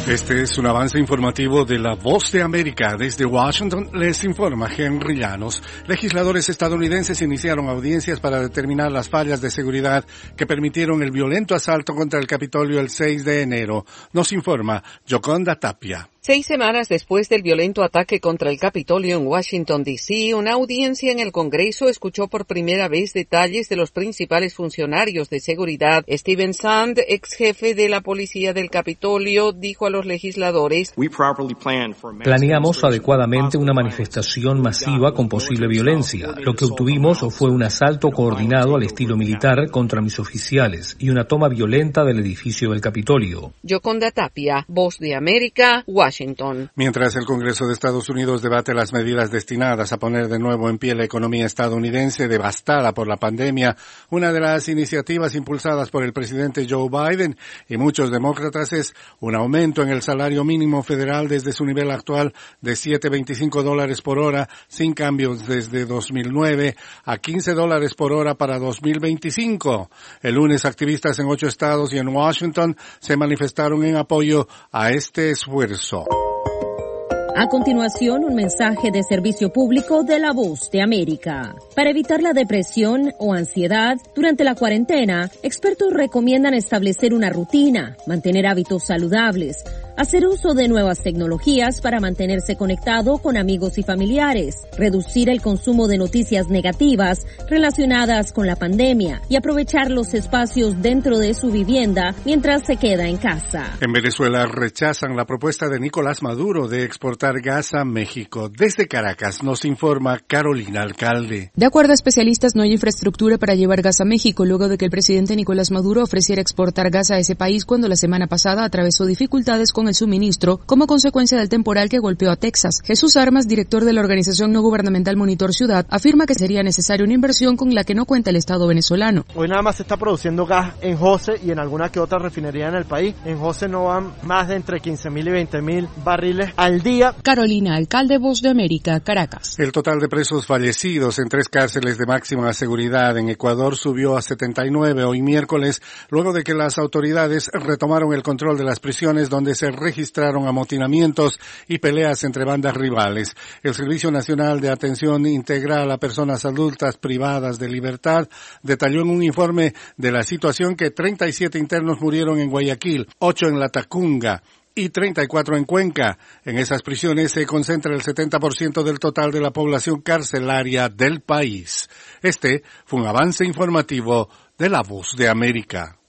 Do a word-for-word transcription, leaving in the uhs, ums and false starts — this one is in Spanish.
Este es un avance informativo de La Voz de América. Desde Washington les informa Henry Llanos. Legisladores estadounidenses iniciaron audiencias para determinar las fallas de seguridad que permitieron el violento asalto contra el Capitolio el seis de enero. Nos informa Yoconda Tapia. Seis semanas después del violento ataque contra el Capitolio en Washington, D C, una audiencia en el Congreso escuchó por primera vez detalles de los principales funcionarios de seguridad. Steven Sand, ex jefe de la policía del Capitolio, dijo a los legisladores: Planeamos adecuadamente una manifestación masiva con posible violencia. Lo que obtuvimos fue un asalto coordinado al estilo militar contra mis oficiales y una toma violenta del edificio del Capitolio. Yoconda Tapia, Voz de América, Washington. Mientras el Congreso de Estados Unidos debate las medidas destinadas a poner de nuevo en pie la economía estadounidense devastada por la pandemia, una de las iniciativas impulsadas por el presidente Joe Biden y muchos demócratas es un aumento en el salario mínimo federal desde su nivel actual de siete punto veinticinco dólares por hora, sin cambios desde dos mil nueve, a quince dólares por hora para dos mil veinticinco. El lunes, activistas en ocho estados y en Washington se manifestaron en apoyo a este esfuerzo. A continuación, un mensaje de servicio público de La Voz de América. Para evitar la depresión o ansiedad durante la cuarentena, expertos recomiendan establecer una rutina, mantener hábitos saludables, hacer uso de nuevas tecnologías para mantenerse conectado con amigos y familiares, reducir el consumo de noticias negativas relacionadas con la pandemia y aprovechar los espacios dentro de su vivienda mientras se queda en casa. En Venezuela rechazan la propuesta de Nicolás Maduro de exportar gas a México. Desde Caracas nos informa Carolina Alcalde. De acuerdo a especialistas, no hay infraestructura para llevar gas a México luego de que el presidente Nicolás Maduro ofreciera exportar gas a ese país cuando la semana pasada atravesó dificultades con el suministro como consecuencia del temporal que golpeó a Texas. Jesús Armas, director de la organización no gubernamental Monitor Ciudad, afirma que sería necesaria una inversión con la que no cuenta el Estado venezolano. Hoy nada más se está produciendo gas en José y en alguna que otra refinería en el país. En José no van más de entre quince mil y veinte mil barriles al día. Carolina Alcalde, Voz de América, Caracas. El total de presos fallecidos en tres cárceles de máxima seguridad en Ecuador subió a setenta y nueve hoy miércoles, luego de que las autoridades retomaron el control de las prisiones donde se registraron amotinamientos y peleas entre bandas rivales. El Servicio Nacional de Atención Integral a Personas Adultas Privadas de Libertad detalló en un informe de la situación que treinta y siete internos murieron en Guayaquil, ocho en La Tacunga y treinta y cuatro en Cuenca. En esas prisiones se concentra el setenta por ciento del total de la población carcelaria del país. Este fue un avance informativo de La Voz de América.